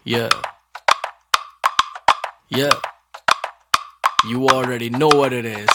Yeah, yeah, you already know what it is.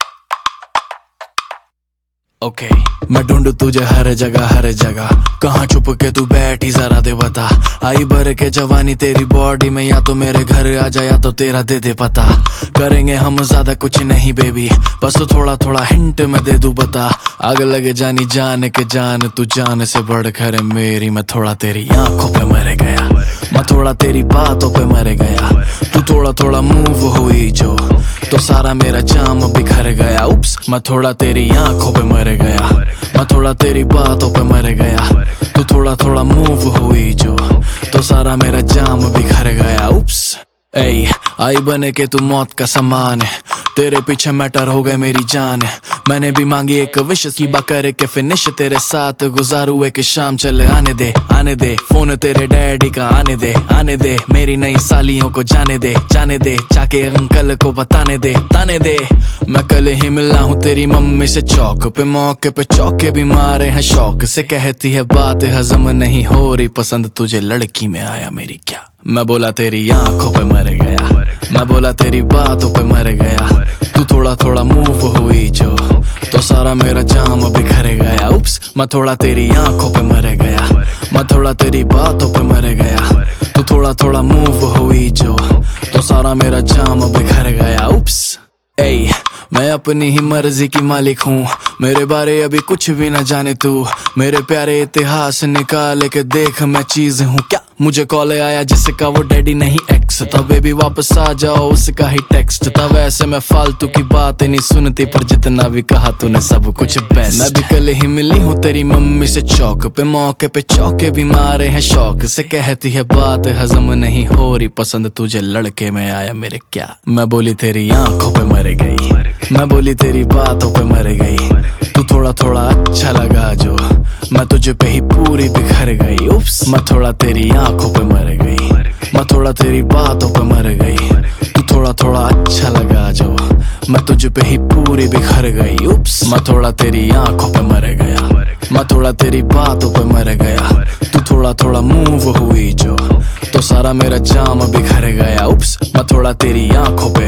Okay. मैं ढूंढू तुझे हर जगह कहाँ छुप के तू बैठी जरा दे बता। आई भर के जवानी तेरी बॉडी में, या तो मेरे घर आ जा या तो तेरा दे दे पता। करेंगे हम ज्यादा कुछ नहीं बेबी, बस तो थोड़ा थोड़ा हिंट मैं दे दूं बता। आग लगे जानी जान के जान, तू जान से बढ़कर है मेरी। मैं थोड़ा तेरी आंखों पे मर गया, मैं थोड़ा तेरी बातों पे मर गया। तू थोड़ा थोड़ा मूव हुई जो, तो सारा मेरा जाम बिखर गया। उप्स, मैं थोड़ा तेरी आंखों पे मर गया, मैं थोड़ा तेरी बातों पे मर गया। तू थोड़ा थोड़ा मूव हुई जो, तो सारा मेरा जाम बिखर गया। उप्स, ऐ आई बने के तू मौत का समान है, तेरे पीछे मैटर हो गए मेरी जान। मैंने भी मांगी एक विश की बकर के फिनिश, तेरे साथ गुजारू एक शाम। चल आने दे फोन तेरे डैडी का आने दे मेरी नई सालियों को जाने दे जाके अंकल को बताने दे ताने दे। मैं कल ही मिला हूँ तेरी मम्मी से चौक पे, मौके पे चौके भी मारे हैं शौक से। कहती है बात हजम नहीं हो रही, पसंद तुझे लड़की में आया मेरी क्या। मैं बोला तेरी आंखों पे मर गया, मैं बोला तेरी बातों पे मर गया। तू थोड़ा थोड़ा मूव हुई जो, तो सारा मेरा जाम बिखर गया। उप्स, मैं थोड़ा तेरी आंखों पे मर गया, मैं थोड़ा तेरी बातों पे मर गया। तू थोड़ा थोड़ा मूव हुई जो, तो सारा मेरा जाम बिखर गया। उप्स, ऐ मैं अपनी ही मर्जी की मालिक हूँ, मेरे बारे अभी कुछ भी न जाने तू। मेरे प्यारे इतिहास निकाल के देख, मैं चीज हूँ क्या। मुझे कॉल आया जिसका वो डैडी नहीं एक्स था, बेबी वापस आ जाओ उसका ही टेक्स्ट था। वैसे मैं फालतू की बात नहीं सुनती, पर जितना भी कहा तूने सब कुछ बेस्ट। मैं भी कल ही मिली हूँ तेरी मम्मी से चौक पे, मौके पे चौके भी मारे हैं शौक से। कहती है बात हजम नहीं हो रही, पसंद तुझे लड़के में आया मेरे क्या। मैं बोली तेरी आंखों पे मर गई, मैं बोली तेरी बातों पे मर गई। तू थोड़ा थोड़ा अच्छा लगा जो, मैं तुझे पे ही पूरी बिखर गई। उप्स, मैं थोड़ा तेरी आंखों पे मर गई, मैं थोड़ा तेरी बातों पे मर गई। तू थोड़ा थोड़ा अच्छा लगा जो, मैं तुझे पे ही पूरी बिखर गई। उप्स, मैं थोड़ा तेरी आंखों पे मर गया, मैं थोड़ा तेरी बातों पे मर गया। तू थोड़ा थोड़ा मूव हुई जो, तो सारा मेरा जाम बिखर गया। उप्स, मैं थोड़ा तेरी आंखों पे,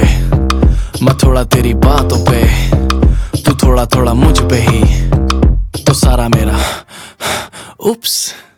मैं थोड़ा तेरी बातों पे, तू थोड़ा थोड़ा मुझ पे ही, तो सारा मेरा उप्स।